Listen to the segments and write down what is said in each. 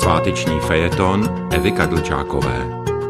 Sváteční fejeton Evy Kadlčákové.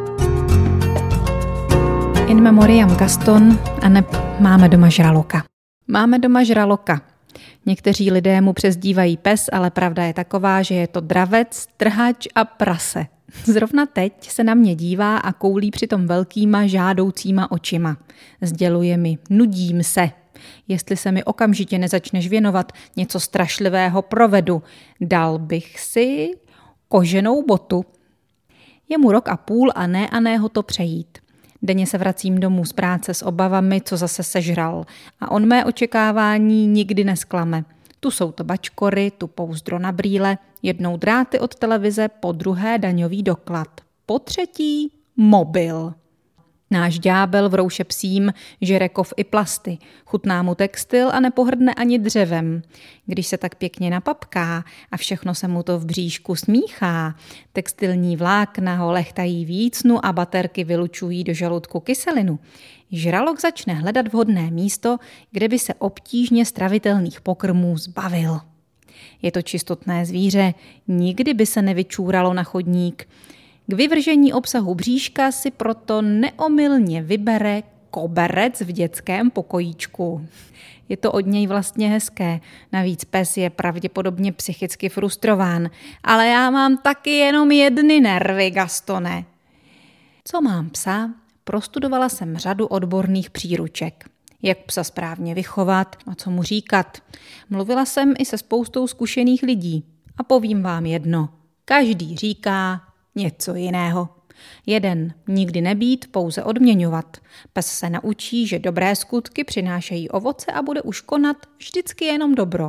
In memoriam Gaston a neb máme doma žraloka. Máme doma žraloka. Někteří lidé mu přezdívají pes, ale pravda je taková, že je to dravec, trhač a prase. Zrovna teď se na mě dívá a koulí přitom velkýma žádoucíma očima. Sděluje mi, nudím se. Jestli se mi okamžitě nezačneš věnovat, něco strašlivého provedu. Dal bych si koženou botu. Je mu 1,5 roku a ne ho to přejít. Denně se vracím domů z práce s obavami, co zase sežral. A on mé očekávání nikdy nesklame. Tu jsou to bačkory, tu pouzdro na brýle, jednou dráty od televize, po druhé daňový doklad. Po třetí mobil. Náš ďábel vrouše psím, žere kov i plasty, chutná mu textil a nepohrdne ani dřevem. Když se tak pěkně napapká a všechno se mu to v bříšku smíchá, textilní vlákna ho lechtají vícnu a baterky vylučují do žaludku kyselinu, žralok začne hledat vhodné místo, kde by se obtížně stravitelných pokrmů zbavil. Je to čistotné zvíře, nikdy by se nevyčůralo na chodník. K vyvržení obsahu bříška si proto neomylně vybere koberec v dětském pokojíčku. Je to od něj vlastně hezké, navíc pes je pravděpodobně psychicky frustrován, ale já mám taky jenom jedny nervy, Gastone. Co mám psa? Prostudovala jsem řadu odborných příruček. Jak psa správně vychovat a co mu říkat. Mluvila jsem i se spoustou zkušených lidí a povím vám jedno. Každý říká něco jiného. Jeden nikdy nebýt, pouze odměňovat. Pes se naučí, že dobré skutky přinášejí ovoce a bude už konat vždycky jenom dobro.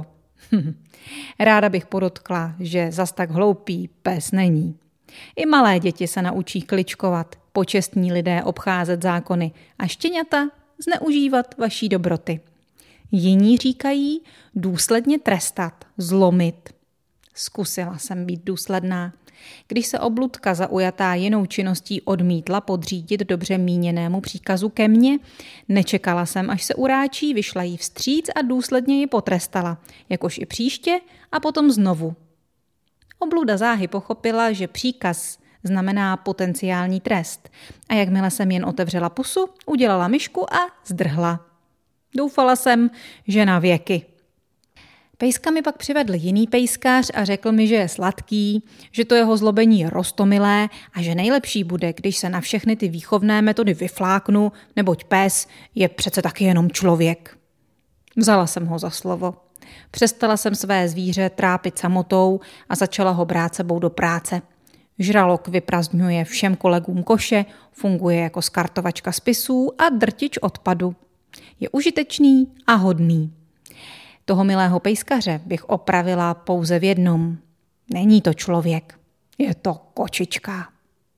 Ráda bych podotkla, že zas tak hloupý pes není. I malé děti se naučí kličkovat, počestní lidé obcházet zákony a štěňata zneužívat vaší dobroty. Jiní říkají důsledně trestat, zlomit. Zkusila jsem být důsledná. Když se obludka zaujatá jinou činností odmítla podřídit dobře míněnému příkazu ke mně, nečekala jsem, až se uráčí, vyšla jí vstříc a důsledně ji potrestala, jakož i příště a potom znovu. Obluda záhy pochopila, že příkaz znamená potenciální trest a jakmile jsem jen otevřela pusu, udělala myšku a zdrhla. Doufala jsem, že na věky. Pejska mi pak přivedl jiný pejskař a řekl mi, že je sladký, že to jeho zlobení je roztomilé a že nejlepší bude, když se na všechny ty výchovné metody vyfláknu, neboť pes je přece taky jenom člověk. Vzala jsem ho za slovo. Přestala jsem své zvíře trápit samotou a začala ho brát sebou do práce. Žralok vyprazdňuje všem kolegům koše, funguje jako skartovačka spisů a drtič odpadu. Je užitečný a hodný. Toho milého pejskaře bych opravila pouze v jednom. Není to člověk, je to kočička.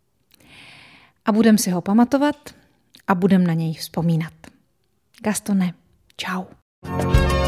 A budem si ho pamatovat a budem na něj vzpomínat. Gastone, čau.